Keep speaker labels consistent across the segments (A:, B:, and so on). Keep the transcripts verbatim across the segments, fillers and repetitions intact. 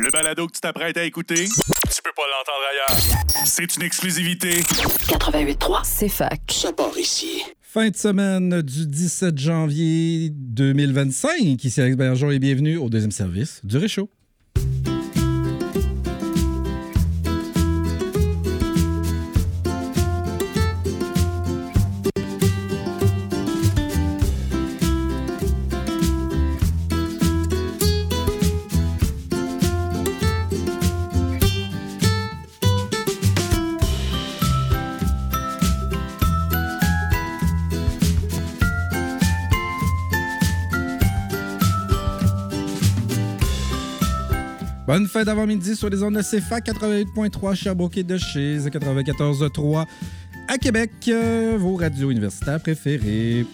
A: Le balado que tu t'apprêtes à écouter, tu peux pas l'entendre ailleurs. C'est une exclusivité.
B: quatre-vingt-huit trois, c'est fac.
C: Ça part ici.
D: Fin de semaine du dix-sept janvier deux mille vingt-cinq. Ici Alex Bergeron et bienvenue au deuxième service du Réchaud. Bonne fête d'avant-midi sur les ondes de C F A C quatre-vingt-huit point trois Sherbrooke et de chez quatre-vingt-quatorze point trois à Québec, euh, vos radios universitaires préférées.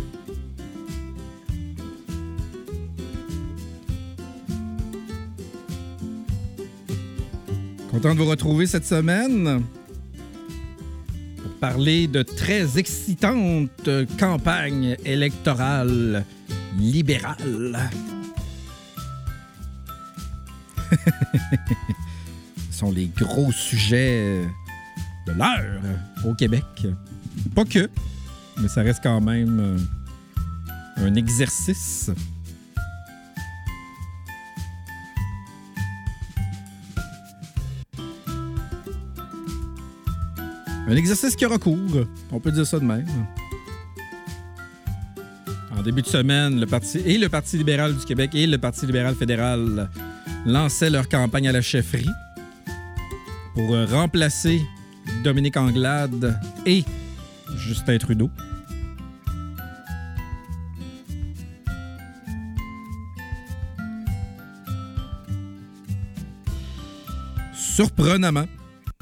D: Content de vous retrouver cette semaine pour parler de très excitante campagne électorale libérale. Ce sont les gros sujets de l'heure au Québec. Pas que, mais ça reste quand même un exercice. Un exercice qui aura cours, on peut dire ça de même. En début de semaine, le Parti et le Parti libéral du Québec et le Parti libéral fédéral lançaient leur campagne à la chefferie pour remplacer Dominique Anglade et Justin Trudeau. Surprenamment,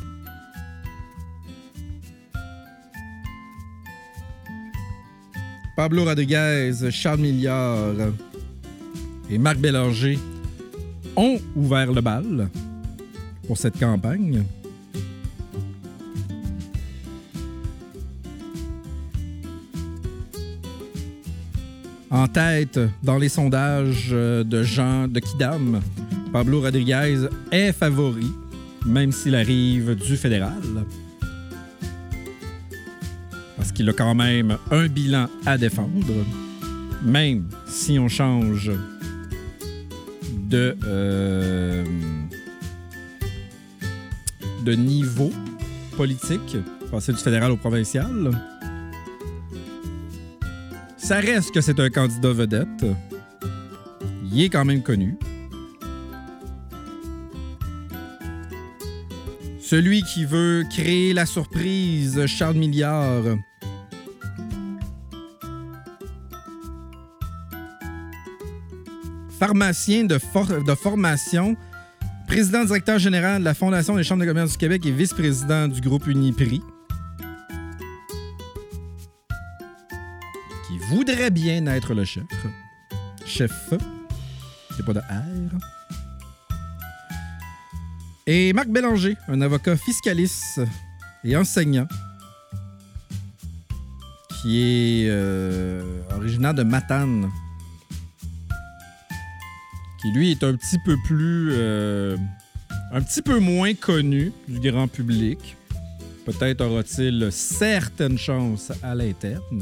D: Pablo Rodriguez, Charles Milliard et Marc Bélanger ont ouvert le bal pour cette campagne. En tête dans les sondages de Jean de Kidam, Pablo Rodriguez est favori, même s'il arrive du fédéral. Parce qu'il a quand même un bilan à défendre, même si on change de, euh, de niveau politique, passer du fédéral au provincial. Ça reste que c'est un candidat vedette. Il est quand même connu. Celui qui veut créer la surprise, Charles Milliard. Pharmacien de, for- de formation, président directeur général de la Fondation des chambres de commerce du Québec et vice-président du groupe Uniprix, qui voudrait bien être le chef. Chef, c'est pas de R. Et Marc Bélanger, un avocat fiscaliste et enseignant, qui est euh, originaire de Matane, qui lui est un petit peu plus, euh, un petit peu moins connu du grand public. Peut-être aura-t-il certaines chances à l'interne.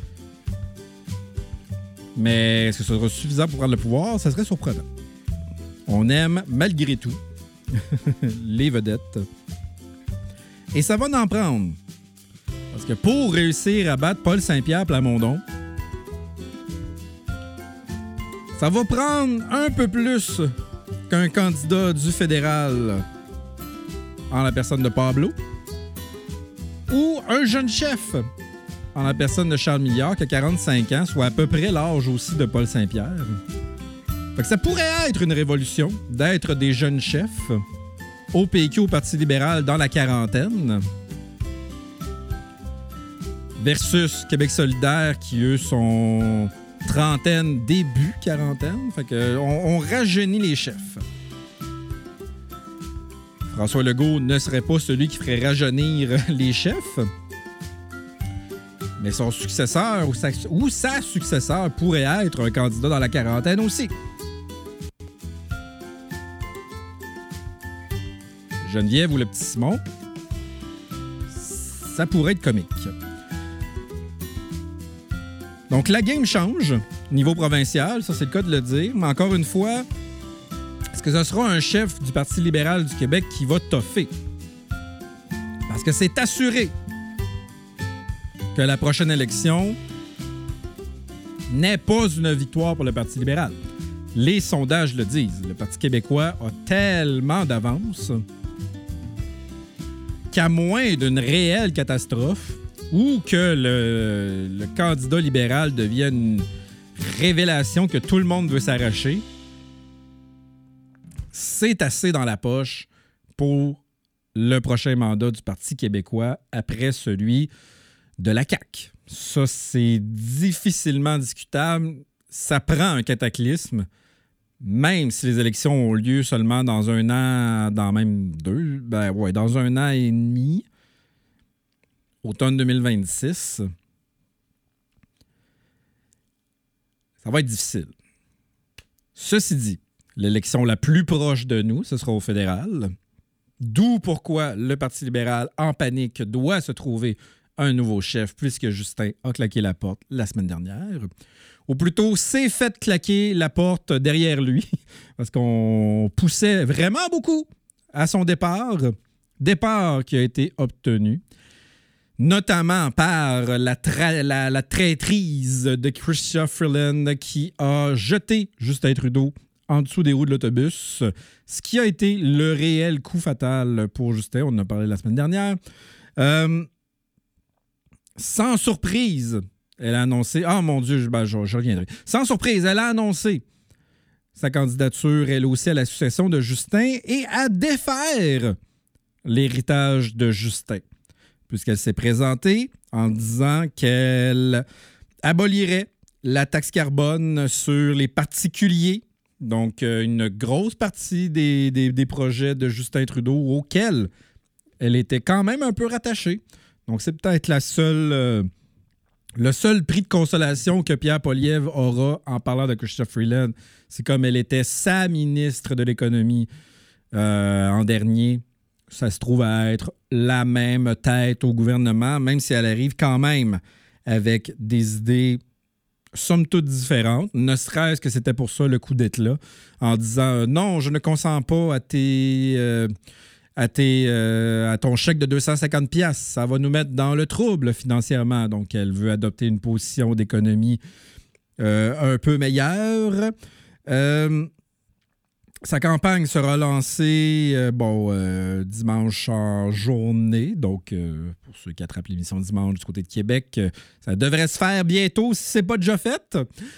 D: Mais est-ce que ce sera suffisant pour prendre le pouvoir? Ça serait surprenant. On aime, malgré tout, les vedettes. Et ça va en prendre. Parce que pour réussir à battre Paul Saint-Pierre Plamondon, ça va prendre un peu plus qu'un candidat du fédéral en la personne de Pablo ou un jeune chef en la personne de Charles Milliard qui a quarante-cinq ans, soit à peu près l'âge aussi de Paul Saint-Pierre. Fait que ça pourrait être une révolution d'être des jeunes chefs au P Q, au Parti libéral, dans la quarantaine, versus Québec solidaire qui, eux, sont trentaine, début quarantaine. Fait que on, on rajeunit les chefs. François Legault ne serait pas celui qui ferait rajeunir les chefs, mais son successeur ou sa, ou sa successeur pourrait être un candidat dans la quarantaine aussi. Geneviève ou le petit Simon, ça pourrait être comique. Donc, la game change, niveau provincial, ça c'est le cas de le dire, mais encore une fois, est-ce que ce sera un chef du Parti libéral du Québec qui va toffer? Parce que c'est assuré que la prochaine élection n'est pas une victoire pour le Parti libéral. Les sondages le disent. Le Parti québécois a tellement d'avance qu'à moins d'une réelle catastrophe ou que le, le candidat libéral devienne une révélation que tout le monde veut s'arracher, c'est assez dans la poche pour le prochain mandat du Parti québécois après celui de la C A Q. Ça, c'est difficilement discutable. Ça prend un cataclysme, même si les élections ont lieu seulement dans un an, dans même deux, ben ouais, dans un an et demi, automne deux mille vingt-six. Ça va être difficile. Ceci dit, l'élection la plus proche de nous, ce sera au fédéral. D'où pourquoi le Parti libéral, en panique, doit se trouver un nouveau chef, puisque Justin a claqué la porte la semaine dernière. Ou plutôt, s'est fait claquer la porte derrière lui, parce qu'on poussait vraiment beaucoup à son départ. Départ qui a été obtenu, notamment par la, tra- la, la traîtrise de Chrystia Freeland qui a jeté Justin Trudeau en dessous des roues de l'autobus, ce qui a été le réel coup fatal pour Justin. On en a parlé la semaine dernière. Euh, sans surprise, elle a annoncé... Ah, mon Dieu, ben, je, je reviendrai. Sans surprise, elle a annoncé sa candidature, elle aussi, à la succession de Justin et à défaire l'héritage de Justin, puisqu'elle s'est présentée en disant qu'elle abolirait la taxe carbone sur les particuliers. Donc, une grosse partie des, des, des projets de Justin Trudeau auxquels elle était quand même un peu rattachée. Donc, c'est peut-être la seule, euh, le seul prix de consolation que Pierre Poilievre aura en parlant de Chrystia Freeland. C'est comme elle était sa ministre de l'économie euh, en dernier. Ça se trouve à être la même tête au gouvernement, même si elle arrive quand même avec des idées somme toute différentes, ne serait-ce que c'était pour ça le coup d'éclat, en disant euh, non, je ne consens pas à tes, euh, à, tes euh, à ton chèque de deux cent cinquante piastres. Ça va nous mettre dans le trouble financièrement. Donc, elle veut adopter une position d'économie euh, un peu meilleure. Euh, sa campagne sera lancée euh, bon, euh, dimanche en journée. Donc, euh, pour ceux qui attrapent l'émission dimanche du côté de Québec, euh, ça devrait se faire bientôt si ce n'est pas déjà fait.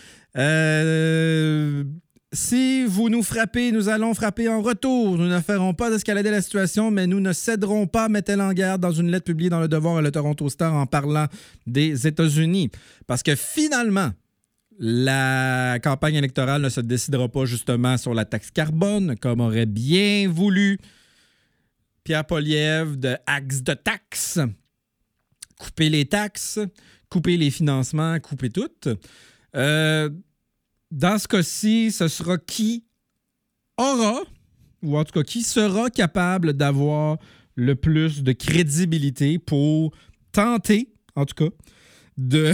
D: Euh, si vous nous frappez, nous allons frapper en retour. Nous ne ferons pas d'escalader la situation, mais nous ne céderons pas, met-elle en garde dans une lettre publiée dans Le Devoir et le Toronto Star en parlant des États-Unis. Parce que finalement, la campagne électorale ne se décidera pas justement sur la taxe carbone, comme aurait bien voulu Pierre Poilievre de Axe de taxes. Couper les taxes, couper les financements, couper tout. Euh, dans ce cas-ci, ce sera qui aura, ou en tout cas qui sera capable d'avoir le plus de crédibilité pour tenter, en tout cas, de...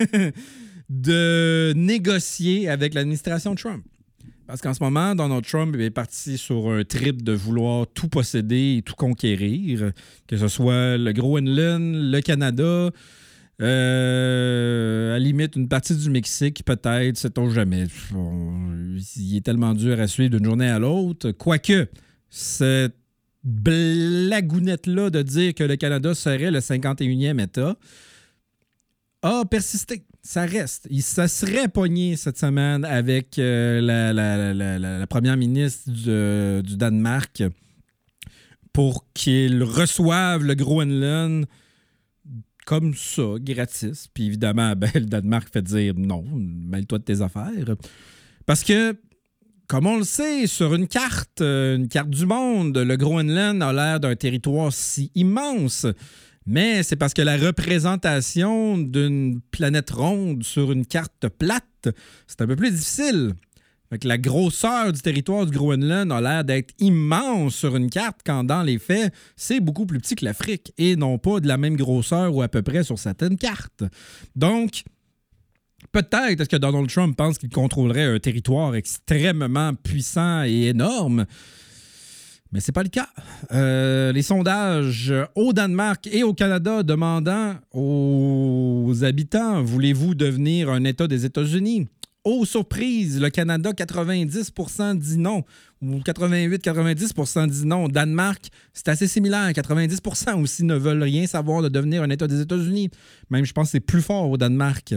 D: de négocier avec l'administration Trump. Parce qu'en ce moment, Donald Trump est parti sur un trip de vouloir tout posséder et tout conquérir, que ce soit le Groenland, le Canada, euh, à la limite une partie du Mexique, peut-être, sait-on jamais. On, il est tellement dur à suivre d'une journée à l'autre. Quoique, cette blagounette-là de dire que le Canada serait le cinquante et unième État a persisté. Ça reste. Il se serait pogné cette semaine avec euh, la, la, la, la, la première ministre du, du Danemark pour qu'il reçoive le Groenland comme ça, gratis. Puis évidemment, ben, le Danemark fait dire non, mêle-toi de tes affaires. Parce que, comme on le sait, sur une carte, une carte du monde, le Groenland a l'air d'un territoire si immense. Mais c'est parce que la représentation d'une planète ronde sur une carte plate, c'est un peu plus difficile. Fait que la grosseur du territoire du Groenland a l'air d'être immense sur une carte, quand dans les faits, c'est beaucoup plus petit que l'Afrique et non pas de la même grosseur ou à peu près sur certaines cartes. Donc, peut-être est-ce que Donald Trump pense qu'il contrôlerait un territoire extrêmement puissant et énorme, mais c'est pas le cas. Euh, les sondages au Danemark et au Canada demandant aux habitants « Voulez-vous devenir un État des États-Unis? » Oh, surprise, le Canada, quatre-vingt-dix pour cent dit non. Ou quatre-vingt-huit à quatre-vingt-dix pour cent dit non. Danemark, c'est assez similaire. quatre-vingt-dix pour cent aussi ne veulent rien savoir de devenir un État des États-Unis. Même, je pense que c'est plus fort au Danemark.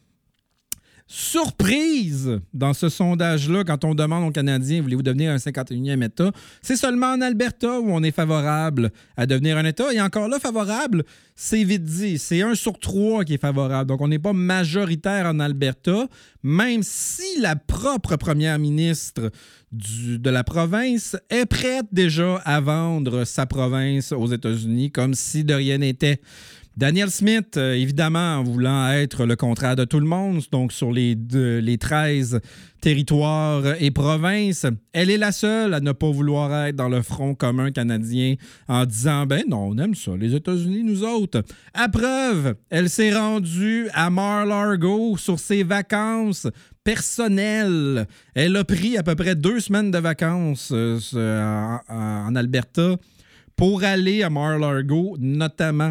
D: Surprise dans ce sondage-là, quand on demande aux Canadiens « Voulez-vous devenir un cinquante et unième État? » C'est seulement en Alberta où on est favorable à devenir un État. Et encore là, favorable, c'est vite dit. C'est un sur trois qui est favorable. Donc, on n'est pas majoritaire en Alberta, même si la propre première ministre du, de la province est prête déjà à vendre sa province aux États-Unis comme si de rien n'était. Danielle Smith, euh, évidemment, en voulant être le contraire de tout le monde, donc sur les, deux, les treize territoires et provinces, elle est la seule à ne pas vouloir être dans le front commun canadien en disant « Ben non, on aime ça, les États-Unis, nous autres. » À preuve, elle s'est rendue à Mar-a-Lago sur ses vacances personnelles. Elle a pris à peu près deux semaines de vacances euh, en, en Alberta pour aller à Mar-a-Lago, notamment.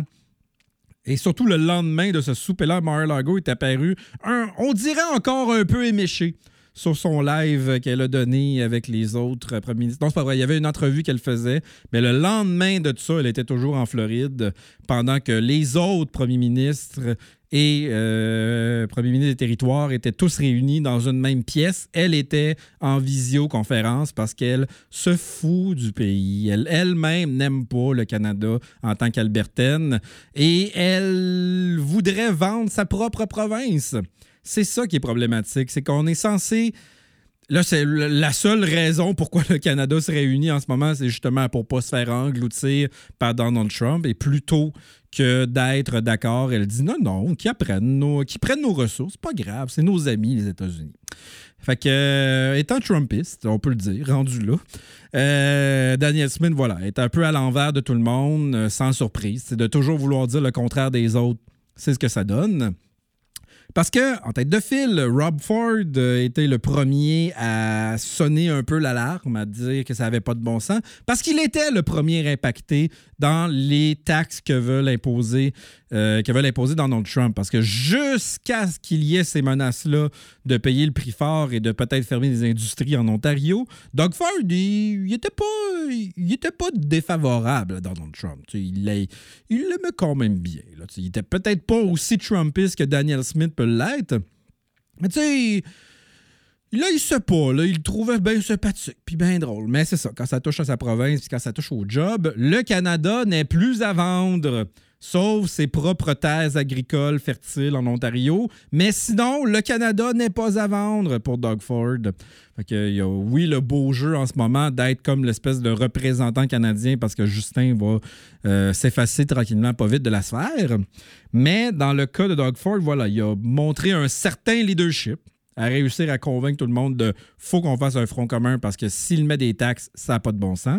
D: Et surtout, le lendemain de ce souper-là, Mar-a-Lago est apparu, un, on dirait encore un peu éméché sur son live qu'elle a donné avec les autres premiers ministres. Non, c'est pas vrai, il y avait une entrevue qu'elle faisait, mais le lendemain de tout ça, elle était toujours en Floride, pendant que les autres premiers ministres et euh, premiers ministres des territoires étaient tous réunis dans une même pièce. Elle était en visioconférence parce qu'elle se fout du pays. Elle, elle-même n'aime pas le Canada en tant qu'Albertaine et elle voudrait vendre sa propre province. C'est ça qui est problématique, c'est qu'on est censé... Là, c'est la seule raison pourquoi le Canada se réunit en ce moment, c'est justement pour ne pas se faire engloutir par Donald Trump et plutôt que d'être d'accord, elle dit non, non, qu'ils apprennent nos, qu'ils prennent nos ressources, c'est pas grave, c'est nos amis, les États-Unis. Fait que, euh, étant Trumpiste, on peut le dire, rendu là, euh, Danielle Smith, voilà, est un peu à l'envers de tout le monde, euh, sans surprise. C'est de toujours vouloir dire le contraire des autres, c'est ce que ça donne. Parce que, en tête de file, Rob Ford était le premier à sonner un peu l'alarme, à dire que ça n'avait pas de bon sens, parce qu'il était le premier impacté dans les taxes que veulent imposer, euh, que veulent imposer Donald Trump. Parce que jusqu'à ce qu'il y ait ces menaces-là de payer le prix fort et de peut-être fermer des industries en Ontario, Doug Ford, il n'était pas, il était pas défavorable à Donald Trump. Tu sais, il, l'a, il l'aimait quand même bien. Là. Tu sais, il était peut-être pas aussi Trumpiste que Danielle Smith peut l'être. Mais tu sais, là, il sait pas. Là, il le trouvait bien sympathique puis bien drôle. Mais c'est ça, quand ça touche à sa province puis quand ça touche au job, le Canada n'est plus à vendre, sauf ses propres terres agricoles fertiles en Ontario. Mais sinon, le Canada n'est pas à vendre pour Doug Ford. Fait que, il y a, oui, le beau jeu en ce moment d'être comme l'espèce de représentant canadien parce que Justin va euh, s'effacer tranquillement, pas vite de la sphère. Mais dans le cas de Doug Ford, voilà, il a montré un certain leadership, à réussir à convaincre tout le monde de « faut qu'on fasse un front commun parce que s'il met des taxes, ça n'a pas de bon sens ».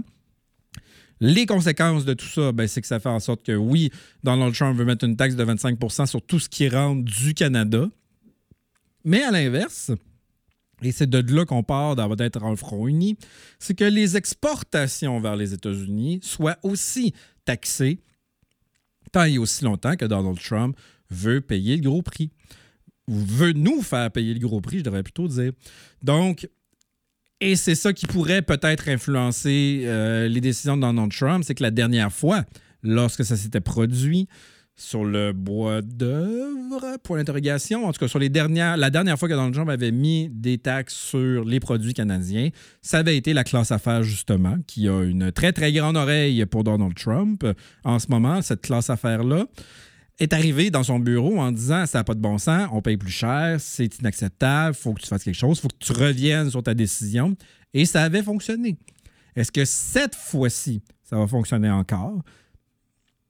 D: Les conséquences de tout ça, ben, c'est que ça fait en sorte que, oui, Donald Trump veut mettre une taxe de vingt-cinq pour cent sur tout ce qui rentre du Canada. Mais à l'inverse, et c'est de là qu'on part d'être un front uni, c'est que les exportations vers les États-Unis soient aussi taxées tant et aussi longtemps que Donald Trump veut payer le gros prix. Ou veut nous faire payer le gros prix, je devrais plutôt dire. Donc, et c'est ça qui pourrait peut-être influencer euh, les décisions de Donald Trump, c'est que la dernière fois, lorsque ça s'était produit sur le bois d'œuvre, point d'interrogation, en tout cas sur les dernières, la dernière fois que Donald Trump avait mis des taxes sur les produits canadiens, ça avait été la classe affaires, justement, qui a une très, très grande oreille pour Donald Trump en ce moment, cette classe affaires-là est arrivé dans son bureau en disant « ça n'a pas de bon sens, on paye plus cher, c'est inacceptable, il faut que tu fasses quelque chose, il faut que tu reviennes sur ta décision. » Et ça avait fonctionné. Est-ce que cette fois-ci, ça va fonctionner encore?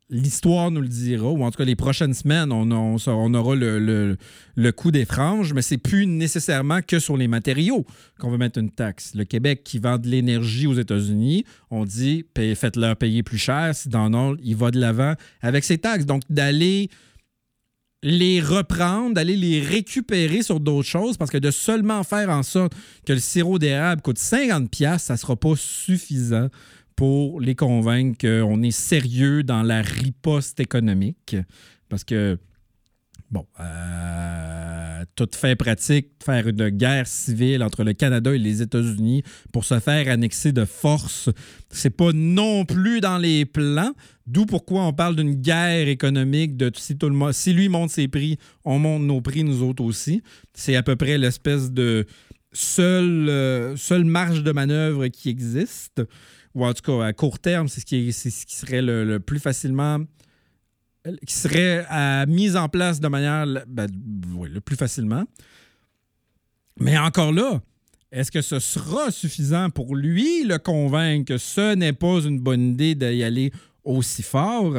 D: l'histoire nous le dira, ou en tout cas les prochaines semaines, on, on, on aura le, le, le coup des franges, mais c'est plus nécessairement que sur les matériaux qu'on veut mettre une taxe. Le Québec qui vend de l'énergie aux États-Unis, on dit paye, faites-leur payer plus cher. Si Donald, il va de l'avant avec ses taxes. Donc, d'aller les reprendre, d'aller les récupérer sur d'autres choses, parce que de seulement faire en sorte que le sirop d'érable coûte cinquante dollars, ça ne sera pas suffisant pour les convaincre qu'on est sérieux dans la riposte économique. Parce que, bon, euh, toute fin pratique, faire une guerre civile entre le Canada et les États-Unis pour se faire annexer de force, c'est pas non plus dans les plans. D'où pourquoi on parle d'une guerre économique, de si, tout le monde, si lui monte ses prix, on monte nos prix, nous autres aussi. C'est à peu près l'espèce de seule, euh, seule marge de manœuvre qui existe. Ou en tout cas, à court terme, c'est ce qui, est, c'est ce qui serait le, le plus facilement... qui serait à, mise en place de manière... Ben, oui, le plus facilement. Mais encore là, est-ce que ce sera suffisant pour lui le convaincre que ce n'est pas une bonne idée d'y aller aussi fort,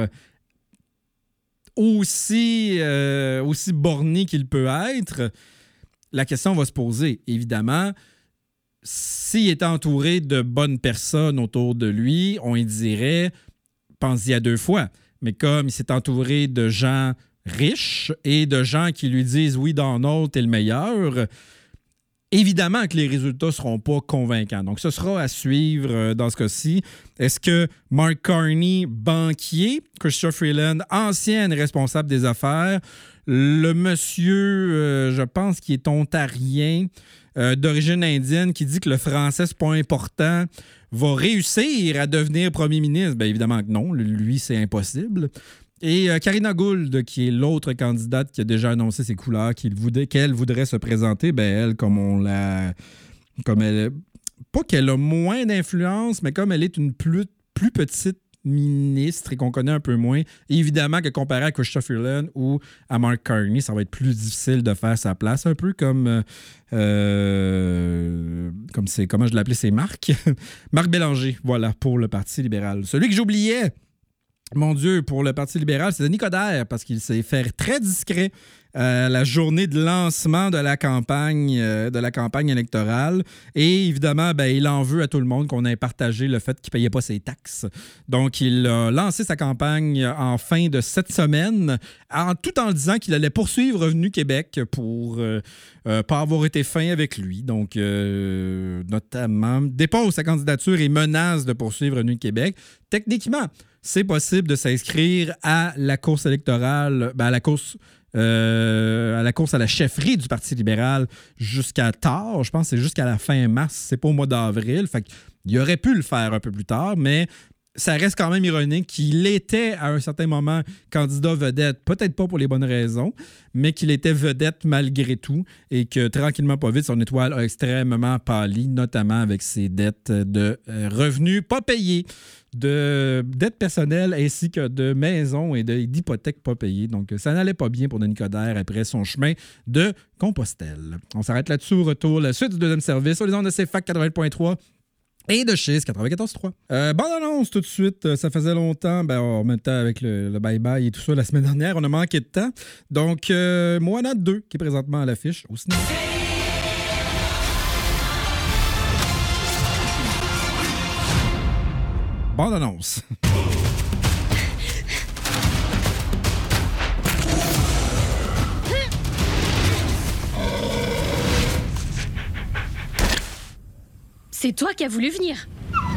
D: aussi, euh, aussi borné qu'il peut être? La question va se poser. Évidemment, s'il était entouré de bonnes personnes autour de lui, on y dirait « pense-y à deux fois ». Mais comme il s'est entouré de gens riches et de gens qui lui disent « oui, Donald, t'es le meilleur », évidemment que les résultats ne seront pas convaincants. Donc, ce sera à suivre dans ce cas-ci. Est-ce que Mark Carney, banquier, Chrystia Freeland, ancienne responsable des affaires, le monsieur, euh, je pense, qui est ontarien, euh, d'origine indienne, qui dit que le français, c'est pas important, va réussir à devenir premier ministre? Bien évidemment que non. Lui, c'est impossible. Et euh, Karina Gould, qui est l'autre candidate qui a déjà annoncé ses couleurs, qu'il voudrait, qu'elle voudrait se présenter, bien elle, comme on l'a... Comme elle... Pas qu'elle a moins d'influence, mais comme elle est une plus, plus petite ministre et qu'on connaît un peu moins, évidemment que comparé à Chrystia Freeland ou à Mark Carney, ça va être plus difficile de faire sa place, un peu comme... Euh, comme c'est, comment je l'appelais, c'est Marc. Marc Bélanger, voilà, pour le Parti libéral. Celui que j'oubliais, mon Dieu, pour le Parti libéral, c'est Denis Coderre, parce qu'il s'est fait très discret euh, la journée de lancement de la campagne, euh, de la campagne électorale. Et évidemment, ben, il en veut à tout le monde qu'on ait partagé le fait qu'il ne payait pas ses taxes. Donc, il a lancé sa campagne en fin de cette semaine, en, tout en disant qu'il allait poursuivre Revenu Québec pour ne euh, euh, pas avoir été fin avec lui. Donc, euh, notamment, dépose sa candidature et menace de poursuivre Revenu Québec. Techniquement, c'est possible de s'inscrire à la course électorale, ben à la course, euh, à la course à la chefferie du Parti libéral jusqu'à tard. Je pense que c'est jusqu'à la fin mars. C'est pas au mois d'avril. Fait qu'il aurait pu le faire un peu plus tard, mais ça reste quand même ironique qu'il était à un certain moment candidat vedette, peut-être pas pour les bonnes raisons, mais qu'il était vedette malgré tout et que tranquillement, pas vite, son étoile a extrêmement pâli, notamment avec ses dettes de revenus pas payés, de dettes personnelles ainsi que de maisons et de, d'hypothèques pas payées. Donc, ça n'allait pas bien pour Denis Coderre après son chemin de Compostelle. On s'arrête là-dessus au retour. La suite du deuxième service sur les ondes de C F A C quatre-vingt point trois. Et de chez quatre-vingt-quatorze trois. Euh, bande annonce tout de suite. Ça faisait longtemps, ben, en même temps avec le, le bye-bye et tout ça la semaine dernière, on a manqué de temps. Donc, euh, Moana deux, qui est présentement à l'affiche au cinéma. Bande annonce.
B: C'est toi qui as voulu venir.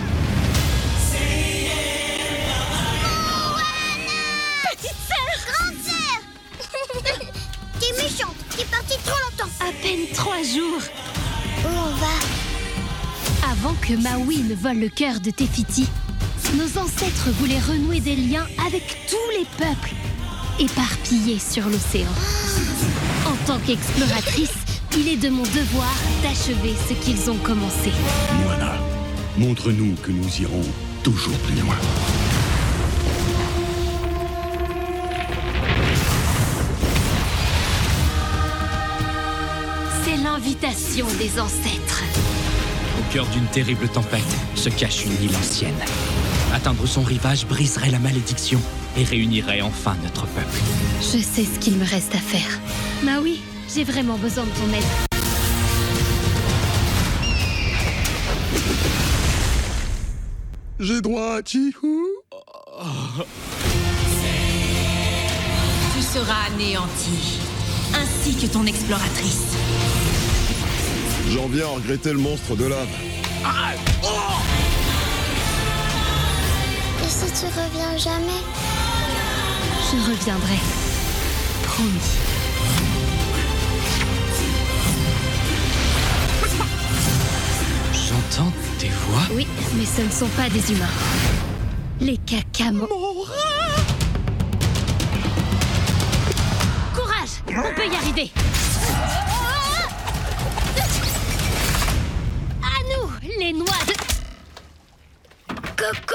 C: Petite sœur! Grande sœur! T'es méchante, t'es partie trop longtemps.
B: À peine trois jours.
C: Où on va?
B: Avant que Maui ne vole le cœur de Tefiti, nos ancêtres voulaient renouer des liens avec tous les peuples éparpillés sur l'océan. En tant qu'exploratrice, il est de mon devoir d'achever ce qu'ils ont commencé.
E: Moana, montre-nous que nous irons toujours plus loin.
B: C'est l'invitation des ancêtres.
F: Au cœur d'une terrible tempête se cache une île ancienne. Atteindre son rivage briserait la malédiction et réunirait enfin notre peuple.
B: Je sais ce qu'il me reste à faire. Maui, j'ai vraiment besoin de ton aide.
E: J'ai droit à Chihou.
G: Tu seras anéanti, ainsi que ton exploratrice.
E: J'en viens à regretter le monstre de lave.
C: Et si tu reviens jamais?
B: Je reviendrai. Promis.
F: J'entends des voix.
B: Oui, mais ce ne sont pas des humains. Les cacamos. Courage, on peut y arriver. À nous, les noix de... Coco.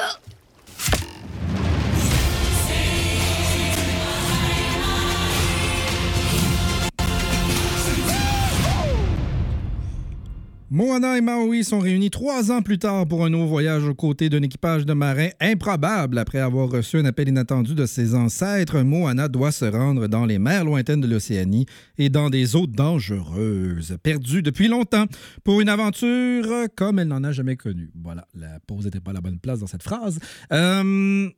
D: Moana et Maui sont réunis trois ans plus tard pour un nouveau voyage aux côtés d'un équipage de marins improbable. Après avoir reçu un appel inattendu de ses ancêtres, Moana doit se rendre dans les mers lointaines de l'Océanie et dans des eaux dangereuses, perdues depuis longtemps, pour une aventure comme elle n'en a jamais connue. Voilà, la pause n'était pas à la bonne place dans cette phrase. Euh...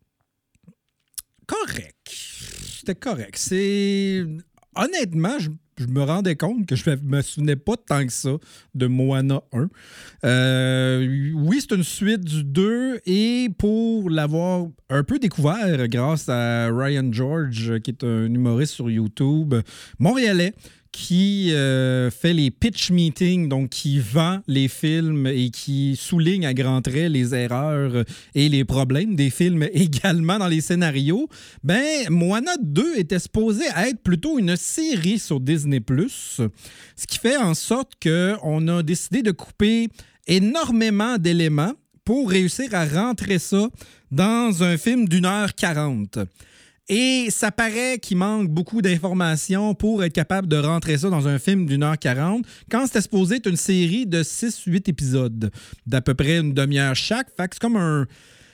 D: Correct. C'était correct. C'est... Honnêtement, je... Je me rendais compte que je ne me souvenais pas tant que ça de Moana un. Euh, oui, c'est une suite du deux et pour l'avoir un peu découvert grâce à Ryan George, qui est un humoriste sur YouTube montréalais, qui euh, fait les pitch meetings, donc qui vend les films et qui souligne à grands traits les erreurs et les problèmes des films également dans les scénarios, ben Moana deux était supposé être plutôt une série sur Disney plus, ce qui fait en sorte qu'on a décidé de couper énormément d'éléments pour réussir à rentrer ça dans un film d'une heure quarante. Et ça paraît qu'il manque beaucoup d'informations pour être capable de rentrer ça dans un film d'une heure quarante, quand c'était supposé être une série de six huit épisodes, d'à peu près une demi-heure chaque. Fait que c'est comme un,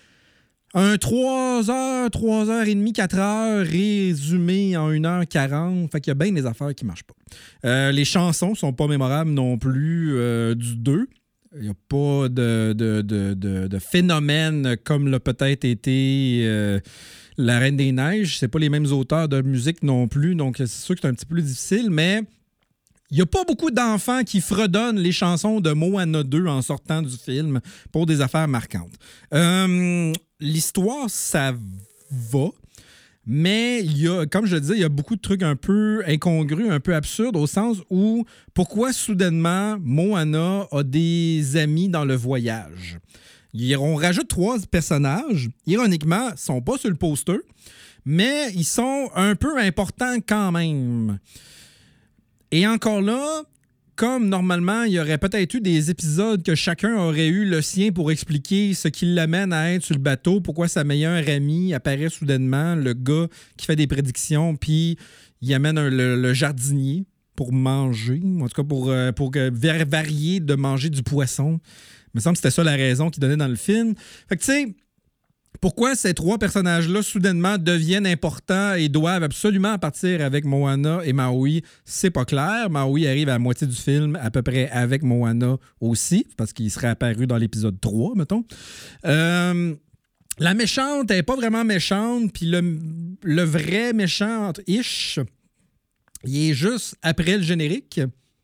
D: un trois heures, trois heures et demie, quatre heures résumé en une heure quarante. Fait qu'il y a bien des affaires qui ne marchent pas. Euh, les chansons sont pas mémorables non plus euh, du deux. Il n'y a pas de, de, de, de, de phénomène comme l'a peut-être été euh, La Reine des Neiges. C'est pas les mêmes auteurs de musique non plus, donc c'est sûr que c'est un petit peu plus difficile, mais il n'y a pas beaucoup d'enfants qui fredonnent les chansons de Moana deux en sortant du film pour des affaires marquantes. Euh, l'histoire, ça va. Mais il y a, comme je le disais, il y a beaucoup de trucs un peu incongrus, un peu absurdes, au sens où pourquoi soudainement Moana a des amis dans le voyage? On rajoute trois personnages. Ironiquement, ils ne sont pas sur le poster, mais ils sont un peu importants quand même. Et encore là, comme normalement, il y aurait peut-être eu des épisodes que chacun aurait eu le sien pour expliquer ce qui l'amène à être sur le bateau, pourquoi sa meilleure amie apparaît soudainement, le gars qui fait des prédictions, puis il amène un, le, le jardinier pour manger, en tout cas pour, pour varier de manger du poisson. Il me semble que c'était ça la raison qu'il donnait dans le film. Fait que tu sais, pourquoi ces trois personnages-là, soudainement, deviennent importants et doivent absolument partir avec Moana et Maui, c'est pas clair. Maui arrive à la moitié du film, à peu près avec Moana aussi, parce qu'il serait apparu dans l'épisode trois, mettons. Euh, la méchante, elle n'est pas vraiment méchante, puis le, le vrai méchant, Ish, il est juste après le générique,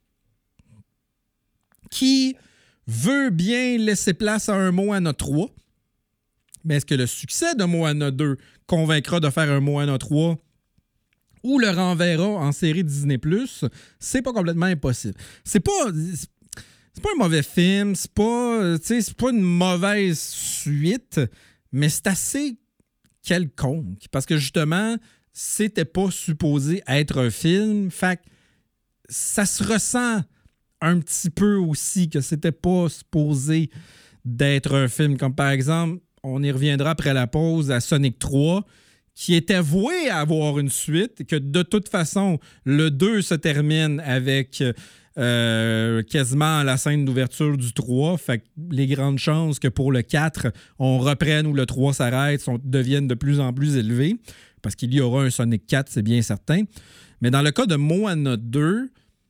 D: qui veut bien laisser place à un Moana trois. Mais est-ce que le succès de Moana deux convaincra de faire un Moana trois ou le renverra en série Disney plus? C'est pas complètement impossible. C'est pas, c'est pas un mauvais film, c'est pas, c'est pas une mauvaise suite, mais c'est assez quelconque. Parce que justement, c'était pas supposé être un film. Fait que ça se ressent un petit peu aussi que c'était pas supposé d'être un film. Comme par exemple, on y reviendra après la pause à Sonic trois, qui était voué à avoir une suite, et que de toute façon, le deux se termine avec euh, quasiment la scène d'ouverture du trois. Fait que les grandes chances que pour le quatre, on reprenne ou le trois s'arrête sont, deviennent de plus en plus élevées, parce qu'il y aura un Sonic quatre, c'est bien certain. Mais dans le cas de Moana deux,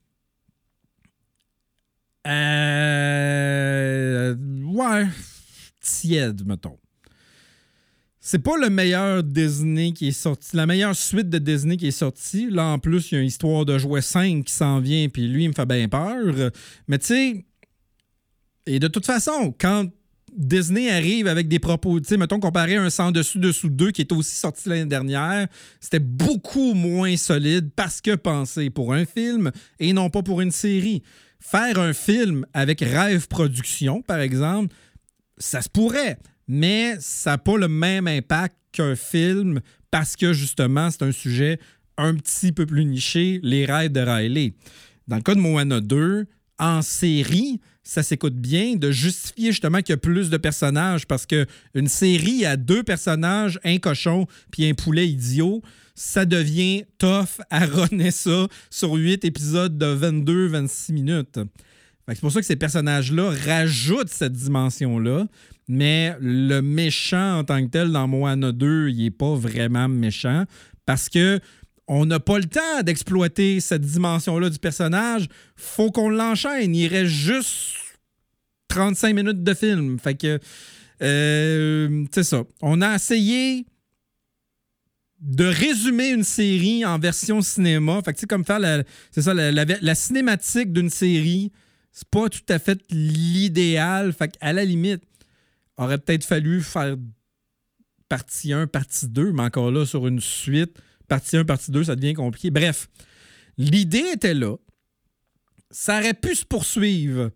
D: euh, ouais, tiède, mettons. C'est pas le meilleur Disney qui est sorti, la meilleure suite de Disney qui est sortie. Là, en plus, il y a une histoire de jouet cinq qui s'en vient, puis lui, il me fait bien peur. Mais tu sais, et de toute façon, quand Disney arrive avec des propos, tu sais, mettons, comparé à un Sans Dessus Dessous deux qui est aussi sorti l'année dernière, c'était beaucoup moins solide parce que pensé pour un film et non pas pour une série. Faire un film avec Rêve Productions, par exemple, ça se pourrait. Mais ça n'a pas le même impact qu'un film parce que, justement, c'est un sujet un petit peu plus niché, les rêves de Riley. Dans le cas de Moana deux, en série, ça s'écoute bien de justifier justement qu'il y a plus de personnages parce qu'une série à deux personnages, un cochon puis un poulet idiot, ça devient tough à runner ça sur huit épisodes de vingt-deux à vingt-six minutes. C'est pour ça que ces personnages-là rajoutent cette dimension-là, mais le méchant en tant que tel dans Moana deux, il n'est pas vraiment méchant parce que on n'a pas le temps d'exploiter cette dimension-là du personnage. Faut qu'on l'enchaîne. Il reste juste trente-cinq minutes de film. Fait que, euh, c'est ça. On a essayé de résumer une série en version cinéma. Fait que, tu sais, comme faire la, c'est ça, la, la, la cinématique d'une série, c'est pas tout à fait l'idéal. Fait qu'à la limite, aurait peut-être fallu faire partie un, partie deux, mais encore là, sur une suite, partie un, partie deux, ça devient compliqué. Bref, l'idée était là. Ça aurait pu se poursuivre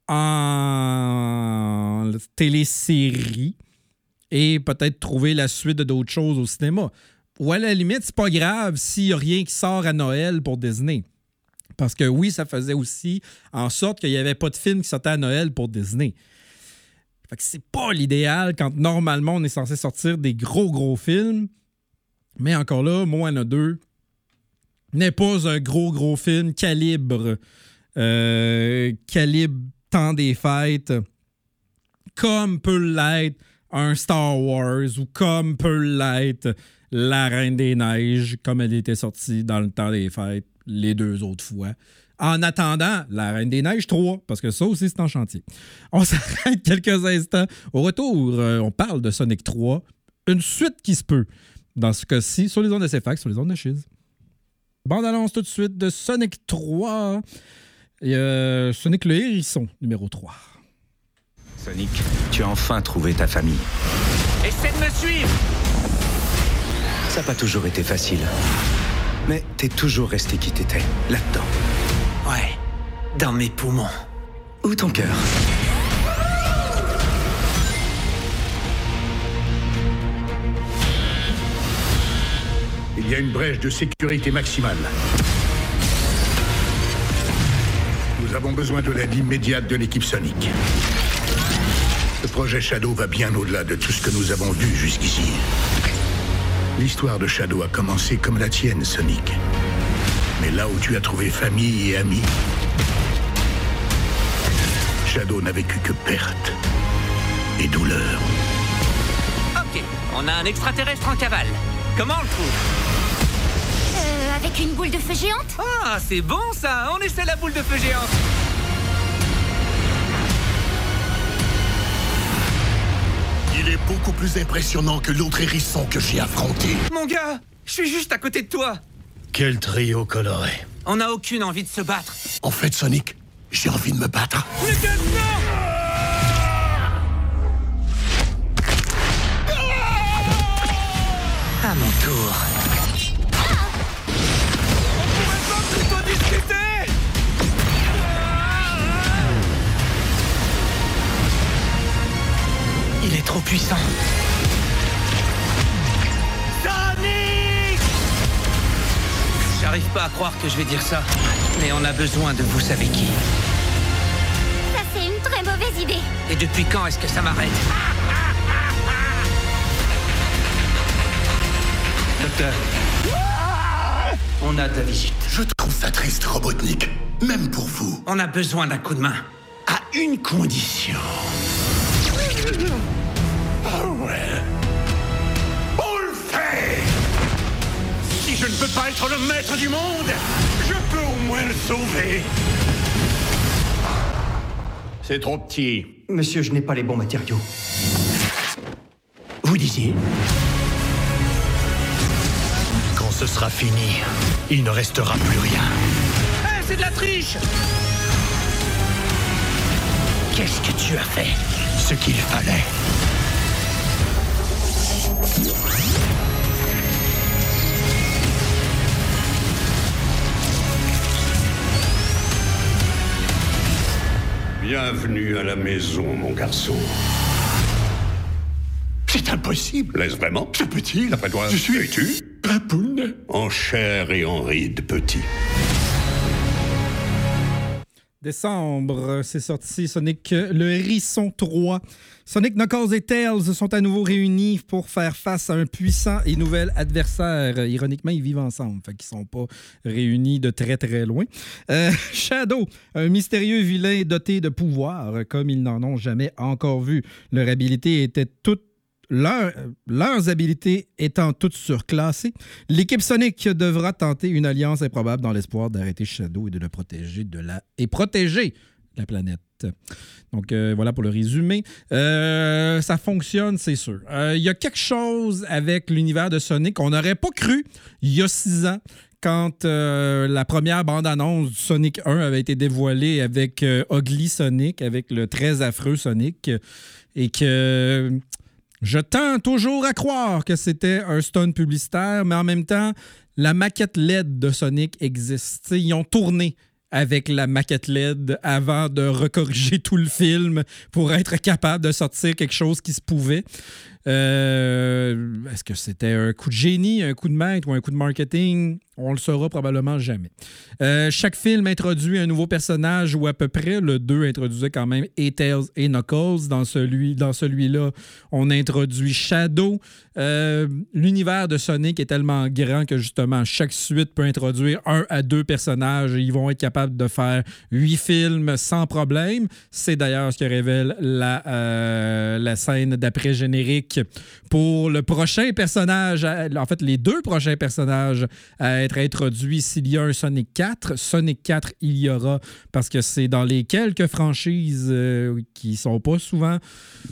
D: en télésérie et peut-être trouver la suite de d'autres choses au cinéma. Ou à la limite, c'est pas grave s'il n'y a rien qui sort à Noël pour Disney. Parce que oui, ça faisait aussi en sorte qu'il n'y avait pas de film qui sortait à Noël pour Disney. Fait que c'est pas l'idéal quand normalement on est censé sortir des gros gros films. Mais encore là, Moana deux n'est pas un gros gros film calibre euh, calibre temps des fêtes comme peut l'être un Star Wars ou comme peut l'être La Reine des Neiges comme elle était sortie dans le temps des fêtes les deux autres fois. En attendant, La Reine des Neiges trois, parce que ça aussi, c'est en chantier. On s'arrête quelques instants. Au retour, euh, on parle de Sonic trois, une suite qui se peut. Dans ce cas-ci, sur les ondes de C F A Q, sur les ondes de Chiz. Bande annonce tout de suite de Sonic trois. Et euh, Sonic le hérisson, numéro trois.
H: Sonic, tu as enfin trouvé ta famille.
F: Essaie de me suivre!
H: Ça n'a pas toujours été facile. Mais t'es toujours resté qui t'étais, là-dedans.
F: Ouais, dans mes poumons.
H: Ou ton cœur.
I: Il y a une brèche de sécurité maximale. Nous avons besoin de l'aide immédiate de l'équipe Sonic. Le projet Shadow va bien au-delà de tout ce que nous avons vu jusqu'ici. L'histoire de Shadow a commencé comme la tienne, Sonic. Mais là où tu as trouvé famille et amis, Shadow n'a vécu que perte et douleur.
F: Ok, on a un extraterrestre en cavale. Comment on le trouve?
C: Euh, avec une boule de feu géante?
F: Ah, c'est bon ça. On essaie la boule de feu géante.
J: Il est beaucoup plus impressionnant que l'autre hérisson que j'ai affronté.
F: Mon gars, je suis juste à côté de toi.
J: Quel trio coloré.
F: On n'a aucune envie de se battre.
J: En fait, Sonic, j'ai envie de me battre.
F: Les gars, non! À mon tour. On pourrait pas plutôt discuter? Il est trop puissant. Sonic! J'arrive pas à croire que je vais dire ça, mais on a besoin de vous savez qui.
C: Ça, c'est une très mauvaise idée.
F: Et depuis quand est-ce que ça m'arrête? Docteur, on a de la visite.
J: Je trouve ça triste, Robotnik. Même pour vous.
F: On a besoin d'un coup de main. À une condition.
J: Ah ouais. On le fait. Si je ne peux pas être le maître du monde, je peux au moins le sauver. C'est trop petit.
F: Monsieur, je n'ai pas les bons matériaux. Vous disiez?
J: Quand ce sera fini, il ne restera plus rien.
F: Hé, hey, c'est de la triche!
J: Qu'est-ce que tu as fait? Ce qu'il fallait.
E: Bienvenue à la maison, mon garçon.
J: C'est impossible.
E: Laisse vraiment?
J: Je petit.
E: D'après toi,
J: je suis...
E: es-tu?
J: Papoun.
E: En chair et en ride, petit.
D: Décembre, c'est sorti Sonic le Hérisson trois. Sonic, Knuckles et Tails sont à nouveau réunis pour faire face à un puissant et nouvel adversaire. Ironiquement, ils vivent ensemble, fait qu'ils sont pas réunis de très très loin. Euh, Shadow, un mystérieux vilain doté de pouvoirs, comme ils n'en ont jamais encore vu. Leur habilité était toute Leur, leurs habilités étant toutes surclassées, l'équipe Sonic devra tenter une alliance improbable dans l'espoir d'arrêter Shadow et de le protéger de la et protéger la planète. Donc euh, voilà pour le résumé. Euh, ça fonctionne, c'est sûr. Il euh, y a quelque chose avec l'univers de Sonic qu'on n'aurait pas cru il y a six ans. Quand euh, la première bande-annonce du Sonic un avait été dévoilée avec euh, Ugly Sonic, avec le très affreux Sonic, et que je tends toujours à croire que c'était un stunt publicitaire, mais en même temps, la maquette L E D de Sonic existe. T'sais, ils ont tourné avec la maquette L E D avant de recorriger tout le film pour être capable de sortir quelque chose qui se pouvait. Euh, est-ce que c'était un coup de génie, un coup de maître ou un coup de marketing? On le saura probablement jamais. Euh, chaque film introduit un nouveau personnage ou à peu près. Le deux introduisait quand même et Tails et Knuckles. Dans, celui, dans celui-là, on introduit Shadow. Euh, l'univers de Sonic est tellement grand que justement, chaque suite peut introduire un à deux personnages et ils vont être capables de faire huit films sans problème. C'est d'ailleurs ce que révèle la, euh, la scène d'après-générique pour le prochain personnage, en fait, les deux prochains personnages à être introduits s'il y a un Sonic quatre. Sonic quatre, il y aura, parce que c'est dans les quelques franchises euh, qui sont pas souvent,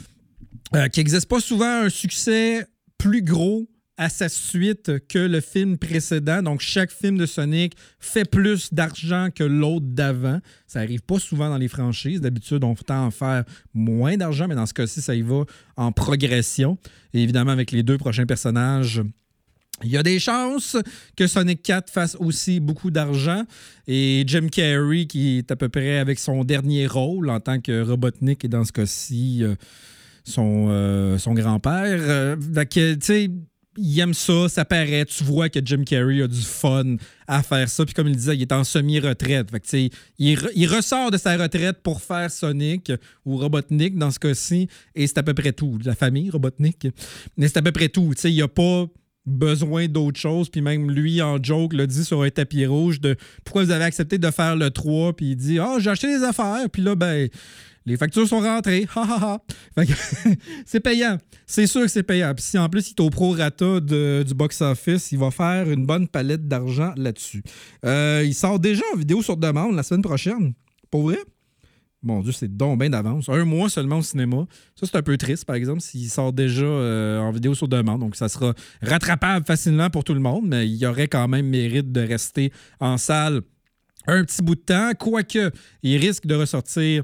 D: euh, qui n'existent pas souvent, un succès plus gros à sa suite que le film précédent. Donc, chaque film de Sonic fait plus d'argent que l'autre d'avant. Ça n'arrive pas souvent dans les franchises. D'habitude, on tend à faire moins d'argent, mais dans ce cas-ci, ça y va en progression. Et évidemment, avec les deux prochains personnages, il y a des chances que Sonic quatre fasse aussi beaucoup d'argent. Et Jim Carrey, qui est à peu près avec son dernier rôle en tant que Robotnik, et dans ce cas-ci, euh, son, euh, son grand-père. Euh, tu sais, il aime ça, ça paraît. Tu vois que Jim Carrey a du fun à faire ça. Puis comme il disait, il est en semi-retraite. Fait que, tu sais, il, re- il ressort de sa retraite pour faire Sonic ou Robotnik dans ce cas-ci. Et c'est à peu près tout. La famille Robotnik. Mais c'est à peu près tout. Tu sais, il n'y a pas besoin d'autre chose. Puis même lui, en joke, l'a dit sur un tapis rouge de pourquoi vous avez accepté de faire le trois. Puis il dit ah, oh, j'ai acheté des affaires. Puis là, ben, les factures sont rentrées. Ha ha ha. Fait que c'est payant. C'est sûr que c'est payant. Puis si en plus il est au prorata de, du box-office, il va faire une bonne palette d'argent là-dessus. Euh, il sort déjà en vidéo sur demande la semaine prochaine. Pour vrai? Mon Dieu, c'est donc bien d'avance. Un mois seulement au cinéma. Ça, c'est un peu triste, par exemple, s'il sort déjà euh, en vidéo sur demande. Donc, ça sera rattrapable facilement pour tout le monde, mais il y aurait quand même mérite de rester en salle un petit bout de temps. Quoique, il risque de ressortir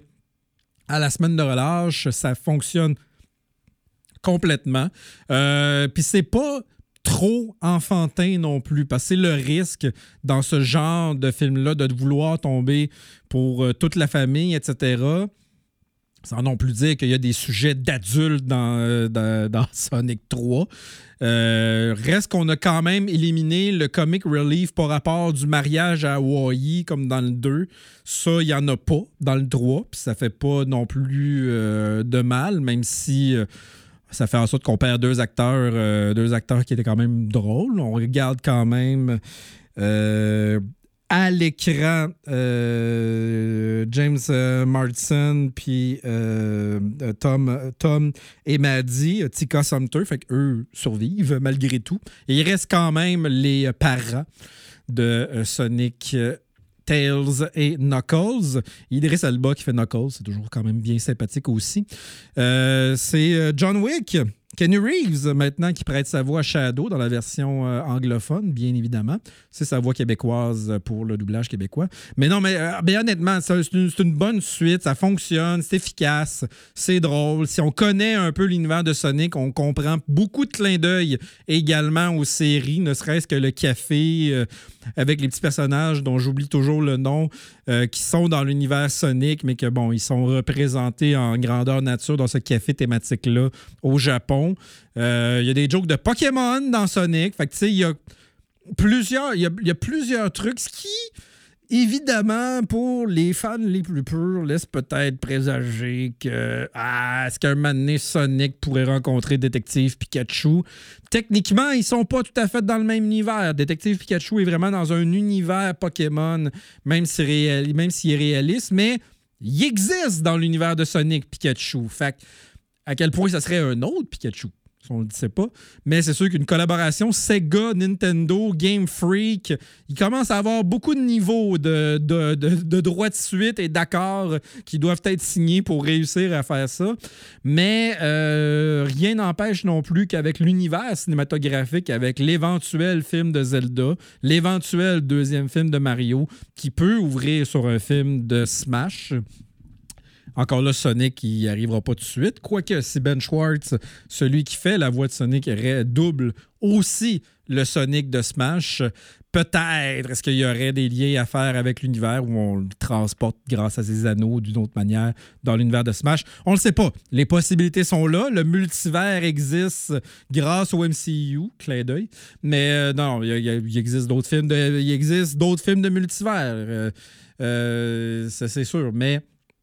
D: à la semaine de relâche. Ça fonctionne complètement. Euh, Puis, c'est pas trop enfantin non plus, parce que c'est le risque dans ce genre de film-là de vouloir tomber pour euh, toute la famille, et cetera. Sans non plus dire qu'il y a des sujets d'adultes dans, euh, dans, dans Sonic trois. Euh, reste qu'on a quand même éliminé le comic relief par rapport du mariage à Hawaii, comme dans le deux. Ça, il n'y en a pas dans le trois, puis ça fait pas non plus euh, de mal, même si... Euh, Ça fait en sorte qu'on perd deux acteurs, euh, deux acteurs qui étaient quand même drôles. On regarde quand même euh, à l'écran euh, James euh, Marsden puis euh, Tom, Tom et Maddie, Tika Sumpter, fait qu'eux survivent malgré tout. Et il reste quand même les parents de euh, Sonic, euh, Tails et Knuckles. Idris Elba qui fait Knuckles, c'est toujours quand même bien sympathique aussi. Euh, c'est John Wick, Keanu Reeves maintenant qui prête sa voix à Shadow dans la version euh, anglophone, bien évidemment. C'est sa voix québécoise pour le doublage québécois. Mais non, mais, euh, mais honnêtement, c'est une, c'est une bonne suite, ça fonctionne, c'est efficace, c'est drôle. Si on connaît un peu l'univers de Sonic, on comprend beaucoup de clins d'œil également aux séries, ne serait-ce que le café euh, avec les petits personnages dont j'oublie toujours le nom, euh, qui sont dans l'univers Sonic, mais que bon, ils sont représentés en grandeur nature dans ce café thématique-là au Japon. Il euh, y a des jokes de Pokémon dans Sonic. Fait que tu sais, il y a plusieurs, il y a, y a plusieurs trucs, ce qui, évidemment, pour les fans les plus purs, laisse peut-être présager que ah, est-ce qu'un moment donné, Sonic pourrait rencontrer Détective Pikachu? Techniquement, ils sont pas tout à fait dans le même univers. Détective Pikachu est vraiment dans un univers Pokémon, même si réel, même s'il est réaliste, mais il existe dans l'univers de Sonic Pikachu. Fait que à quel point ça serait un autre Pikachu, on ne le sait pas. Mais c'est sûr qu'une collaboration Sega, Nintendo, Game Freak, il commence à avoir beaucoup de niveaux de, de, de, de droits de suite et d'accords qui doivent être signés pour réussir à faire ça. Mais euh, rien n'empêche non plus qu'avec l'univers cinématographique, avec l'éventuel film de Zelda, l'éventuel deuxième film de Mario, qui peut ouvrir sur un film de Smash. Encore là, Sonic, il n'y arrivera pas tout de suite. Quoique, si Ben Schwartz, celui qui fait la voix de Sonic, double aussi le Sonic de Smash, peut-être est-ce qu'il y aurait des liens à faire avec l'univers où on le transporte grâce à ses anneaux d'une autre manière dans l'univers de Smash. On ne le sait pas. Les possibilités sont là. Le multivers existe grâce au M C U, clin d'œil. Mais euh, non, il, y a, il existe d'autres films de, il existe d'autres films de multivers. Euh, euh, ça, c'est sûr. Mais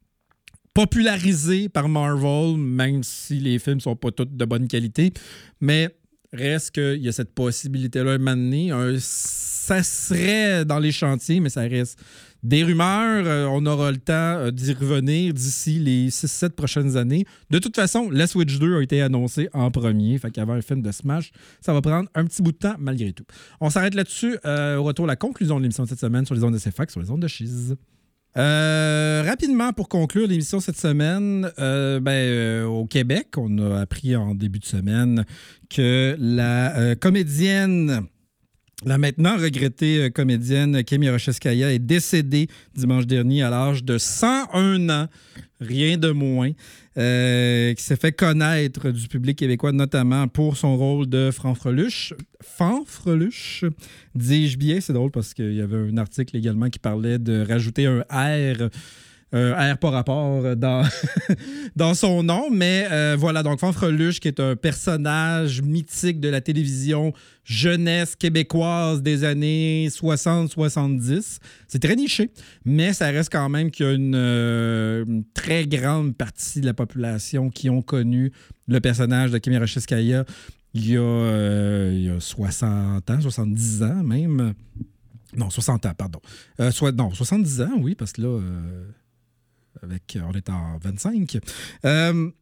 D: popularisé par Marvel, même si les films sont pas tous de bonne qualité, mais reste qu'il y a cette possibilité-là à un moment donné. Un, ça serait dans les chantiers, mais ça reste des rumeurs. Euh, on aura le temps euh, d'y revenir d'ici les six sept prochaines années. De toute façon, la Switch deux a été annoncée en premier, fait qu'il y avait un film de Smash. Ça va prendre un petit bout de temps malgré tout. On s'arrête là-dessus. Euh, au retour, la conclusion de l'émission de cette semaine sur les ondes de C F A Q, sur les ondes de Chiz. Euh, rapidement, pour conclure l'émission cette semaine, euh, ben, euh, au Québec, on a appris en début de semaine que la euh, comédienne, la maintenant regrettée euh, comédienne Kim Yarosheskaya est décédée dimanche dernier à l'âge de cent un ans, rien de moins, euh, qui s'est fait connaître du public québécois, notamment pour son rôle de Fanfreluche. Fanfreluche, dis-je bien? C'est drôle parce qu'il y avait un article également qui parlait de rajouter un R, un R par rapport dans, dans son nom. Mais euh, voilà, donc Fanfreluche, qui est un personnage mythique de la télévision jeunesse québécoise des années soixante soixante-dix. C'est très niché, mais ça reste quand même qu'il y a une, euh, une très grande partie de la population qui ont connu le personnage de Kim Yarosheskaya il y a, euh, il y a soixante ans, soixante-dix ans même. Non, soixante ans, pardon. Euh, soit, non, soixante-dix ans, oui, parce que là, euh, avec, on est en vingt-cinq. Euh,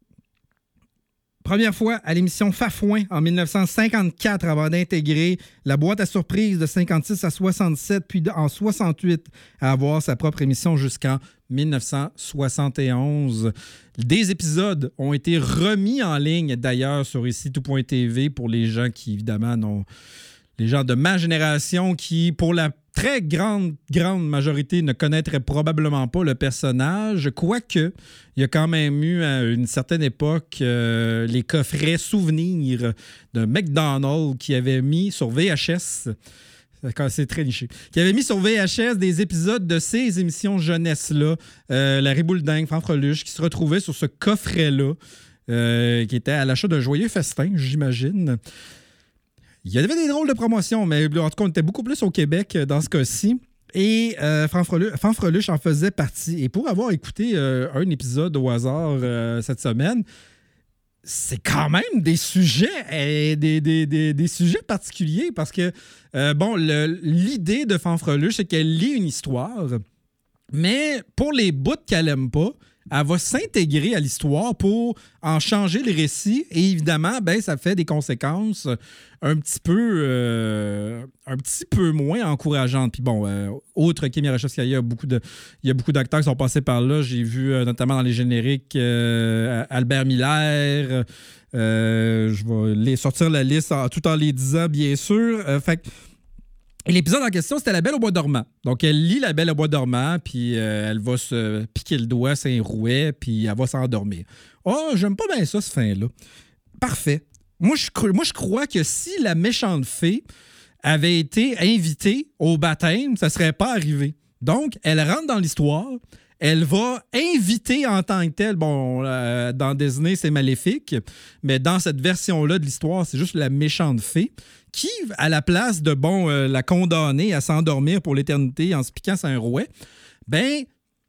D: Première fois à l'émission Fafouin en dix-neuf cent cinquante-quatre avant d'intégrer la boîte à surprise de cinquante-six à soixante-sept, puis en soixante-huit à avoir sa propre émission jusqu'en dix-neuf cent soixante et onze. Des épisodes ont été remis en ligne d'ailleurs sur ici tout point t v pour les gens qui évidemment n'ont... Les gens de ma génération qui, pour la très grande, grande majorité, ne connaîtraient probablement pas le personnage, quoique il y a quand même eu à une certaine époque euh, les coffrets souvenirs de McDonald's qui avait mis sur V H S, c'est très niché, qui avait mis sur V H S des épisodes de ces émissions jeunesse-là, euh, La Ribouledingue, Fanfreluche, qui se retrouvaient sur ce coffret-là, euh, qui était à l'achat d'un joyeux festin, j'imagine. Il y avait des drôles de promotions, mais en tout cas, on était beaucoup plus au Québec dans ce cas-ci. Et euh, Fanfreluche, Fanfreluche en faisait partie. Et pour avoir écouté euh, un épisode au hasard euh, cette semaine, c'est quand même des sujets, euh, des, des, des, des sujets particuliers parce que, euh, bon, le, l'idée de Fanfreluche, c'est qu'elle lit une histoire, mais pour les bouts qu'elle aime pas, elle va s'intégrer à l'histoire pour en changer le récit. Et évidemment, ben, ça fait des conséquences un petit peu, euh, un petit peu moins encourageantes. Puis bon, euh, autre Kimi Arashevskaya, il y a beaucoup de, il y a beaucoup d'acteurs qui sont passés par là. J'ai vu euh, notamment dans les génériques euh, Albert Miller. Euh, je vais les sortir la liste en, tout en les disant, bien sûr. Euh, fait que Et l'épisode en question, c'était La Belle au bois dormant. Donc, elle lit La Belle au bois dormant, puis euh, elle va se piquer le doigt, c'est un rouet, puis elle va s'endormir. Oh, j'aime pas bien ça, ce fin-là. Parfait. Moi, je, moi, je crois que si la méchante fée avait été invitée au baptême, ça serait pas arrivé. Donc, elle rentre dans l'histoire, elle va inviter en tant que telle, bon, euh, dans Disney, c'est Maléfique, mais dans cette version-là de l'histoire, c'est juste la méchante fée qui, à la place de, bon, euh, la condamner à s'endormir pour l'éternité en se piquant sur un rouet, ben,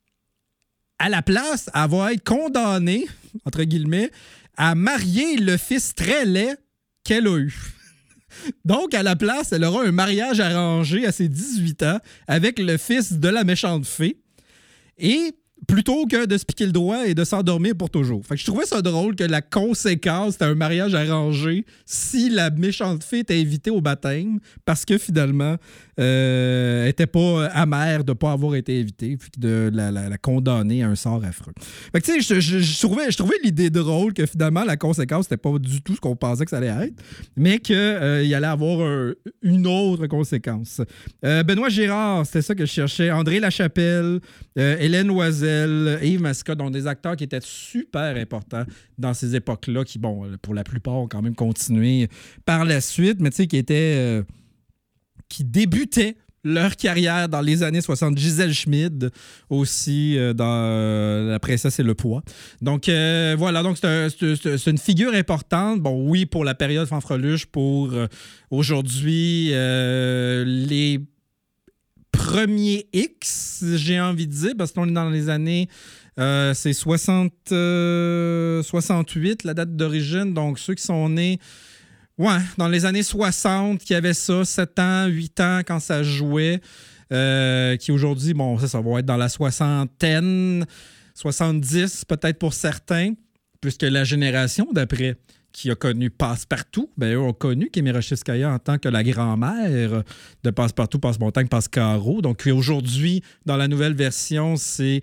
D: à la place, elle va être condamnée, entre guillemets, à marier le fils très laid qu'elle a eu. Donc, à la place, elle aura un mariage arrangé à ses dix-huit ans avec le fils de la méchante fée. Et plutôt que de se piquer le doigt et de s'endormir pour toujours. Fait que je trouvais ça drôle que la conséquence, c'était un mariage arrangé si la méchante fille était invitée au baptême parce que finalement, euh, elle n'était pas amère de ne pas avoir été invitée puis de la, la, la condamner à un sort affreux. Fait que tu sais, je, je, je, trouvais, je trouvais l'idée drôle que finalement, la conséquence, c'était pas du tout ce qu'on pensait que ça allait être, mais qu'il euh, allait avoir un, une autre conséquence. Euh, Benoît Girard, c'était ça que je cherchais. André Lachapelle, euh, Hélène Loisel, Yves Mascotte, donc des acteurs qui étaient super importants dans ces époques-là, qui, bon, pour la plupart, ont quand même continué par la suite, mais tu sais, qui étaient... Euh, qui débutaient leur carrière dans les années soixante. Gisèle Schmid aussi euh, dans euh, La Princesse et le Poids. Donc euh, voilà, donc c'est, un, c'est, c'est une figure importante. Bon, oui, pour la période Fanfreluche, pour euh, aujourd'hui, euh, les premiers X, j'ai envie de dire, parce qu'on est dans les années... Euh, c'est soixante, euh, soixante-huit, la date d'origine. Donc ceux qui sont nés... Ouais, dans les années soixante, qui avaient ça, sept ans, huit ans, quand ça jouait, euh, qui aujourd'hui, bon, ça, ça va être dans la soixantaine, soixante-dix peut-être pour certains, puisque la génération d'après, qui a connu Passe-Partout, bien, eux ont connu Kimi Arashevskaya en tant que la grand-mère de Passe-Partout, Passe-Montagne, Passe-Carreau. Donc aujourd'hui, dans la nouvelle version, c'est...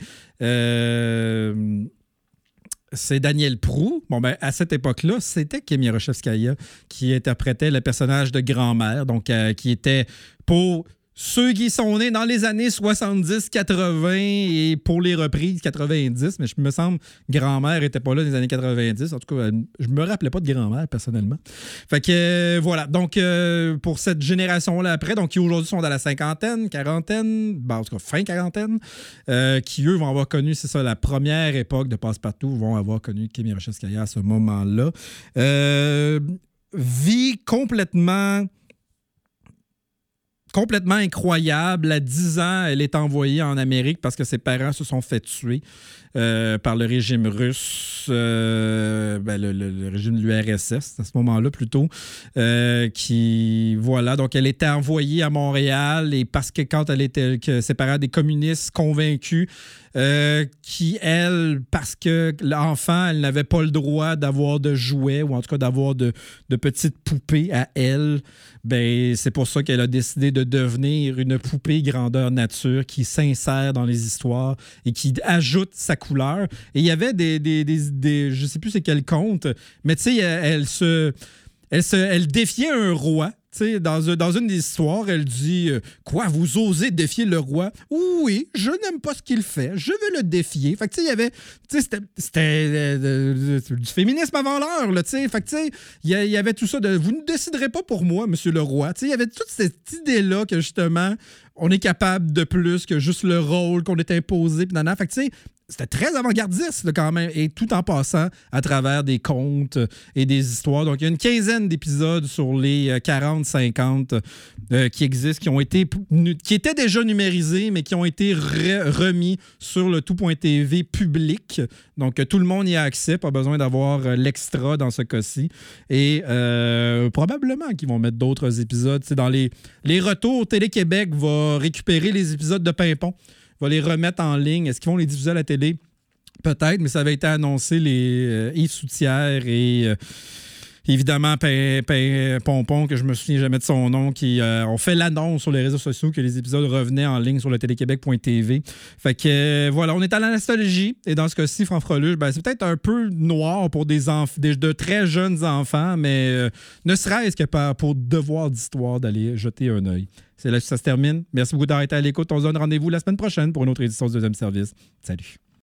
D: Euh, C'est Daniel Proulx. Bon, ben, à cette époque-là, c'était Kimi Arashevskaya qui interprétait le personnage de grand-mère, donc euh, qui était pour ceux qui sont nés dans les années soixante-dix quatre-vingts et pour les reprises quatre-vingt-dix, mais je me semble grand-mère n'était pas là dans les années quatre-vingt-dix. En tout cas, je me rappelais pas de grand-mère, personnellement. Fait que euh, voilà. Donc, euh, pour cette génération-là après, donc qui aujourd'hui sont dans la cinquantaine, quarantaine, ben, en tout cas fin quarantaine, euh, qui eux vont avoir connu, c'est ça, la première époque de Passe-Partout, vont avoir connu Kimi Arashevskaya à ce moment-là. Euh, vie complètement... complètement incroyable. À dix ans, elle est envoyée en Amérique parce que ses parents se sont fait tuer euh, par le régime russe, euh, ben le, le, le régime de l'U R S S, à ce moment-là plutôt, euh, qui, voilà, donc elle était envoyée à Montréal et parce que quand elle était, que ses parents, des communistes convaincus, Euh, qui, elle, parce que l'enfant, elle n'avait pas le droit d'avoir de jouets ou en tout cas d'avoir de, de petites poupées à elle, ben, c'est pour ça qu'elle a décidé de devenir une poupée grandeur nature qui s'insère dans les histoires et qui ajoute sa couleur. Et il y avait des, des, des, des je ne sais plus c'est quel conte, mais tu sais, elle, elle se... Elle, se, elle défiait un roi. Dans, dans une des histoires, elle dit euh, « Quoi, vous osez défier le roi? » « Oui, je n'aime pas ce qu'il fait. Je veux le défier. » Fait que tu sais, il y avait... C'était, c'était euh, du féminisme avant l'heure, là, tu sais. Fait que tu sais, il y, y avait tout ça de « Vous ne déciderez pas pour moi, monsieur le roi. » Tu sais, il y avait toute cette idée-là que justement... on est capable de plus que juste le rôle qu'on est imposé. Pis nanana. Fait que tu sais, c'était très avant-gardiste là, quand même, et tout en passant à travers des contes et des histoires. Donc, il y a une quinzaine d'épisodes sur les quarante cinquante euh, qui existent, qui ont été qui étaient déjà numérisés, mais qui ont été re- remis sur le tout.tv public. Donc, tout le monde y a accès, pas besoin d'avoir l'extra dans ce cas-ci. Et euh, probablement qu'ils vont mettre d'autres épisodes. C'est dans les, les retours, Télé-Québec va récupérer les épisodes de Pimpon, va les remettre en ligne. Est-ce qu'ils vont les diffuser à la télé? Peut-être, mais ça avait été annoncé, les euh, Yves Soutière et euh, évidemment Pin, Pin, Pompon, que je me souviens jamais de son nom, qui euh, ont fait l'annonce sur les réseaux sociaux que les épisodes revenaient en ligne sur le téléquébec point t v. Fait que euh, voilà, on est à la nostalgie. Et dans ce cas-ci, Franfreluche, ben, c'est peut-être un peu noir pour des, enf- des de très jeunes enfants, mais euh, ne serait-ce que par, pour devoir d'histoire d'aller jeter un œil. C'est là que ça se termine. Merci beaucoup d'avoir été à l'écoute. On se donne rendez-vous la semaine prochaine pour une autre édition du Deuxième Service. Salut.